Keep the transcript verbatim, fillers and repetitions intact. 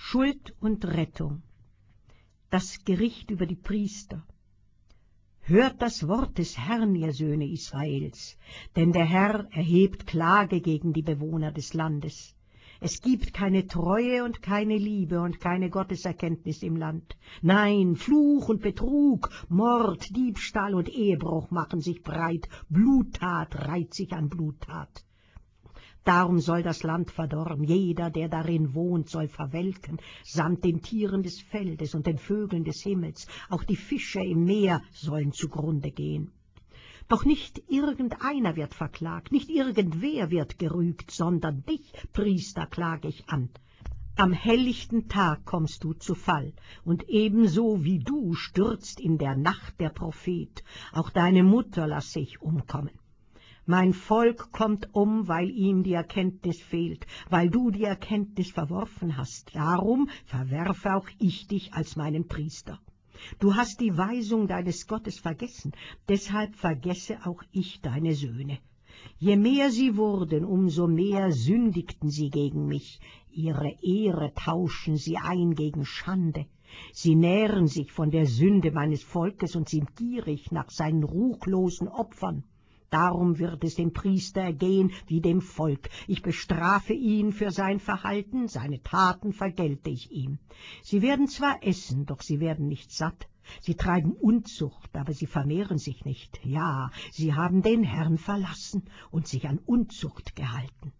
Schuld und Rettung. Das Gericht über die Priester. Hört das Wort des Herrn, ihr Söhne Israels, denn der Herr erhebt Klage gegen die Bewohner des Landes. Es gibt keine Treue und keine Liebe und keine Gotteserkenntnis im Land. Nein, Fluch und Betrug, Mord, Diebstahl und Ehebruch machen sich breit, Bluttat reiht sich an Bluttat. Darum soll das Land verdorren, jeder, der darin wohnt, soll verwelken, samt den Tieren des Feldes und den Vögeln des Himmels, auch die Fische im Meer sollen zugrunde gehen. Doch nicht irgendeiner wird verklagt, nicht irgendwer wird gerügt, sondern dich, Priester, klage ich an. Am helllichten Tag kommst du zu Fall, und ebenso wie du stürzt in der Nacht der Prophet, auch deine Mutter lass sich umkommen. Mein Volk kommt um, weil ihm die Erkenntnis fehlt, weil du die Erkenntnis verworfen hast. Darum verwerfe auch ich dich als meinen Priester. Du hast die Weisung deines Gottes vergessen, deshalb vergesse auch ich deine Söhne. Je mehr sie wurden, umso mehr sündigten sie gegen mich. Ihre Ehre tauschen sie ein gegen Schande. Sie nähren sich von der Sünde meines Volkes und sind gierig nach seinen ruchlosen Opfern. Darum wird es dem Priester ergehen wie dem Volk. Ich bestrafe ihn für sein Verhalten, seine Taten vergelte ich ihm. Sie werden zwar essen, doch sie werden nicht satt. Sie treiben Unzucht, aber sie vermehren sich nicht. Ja, sie haben den Herrn verlassen und sich an Unzucht gehalten.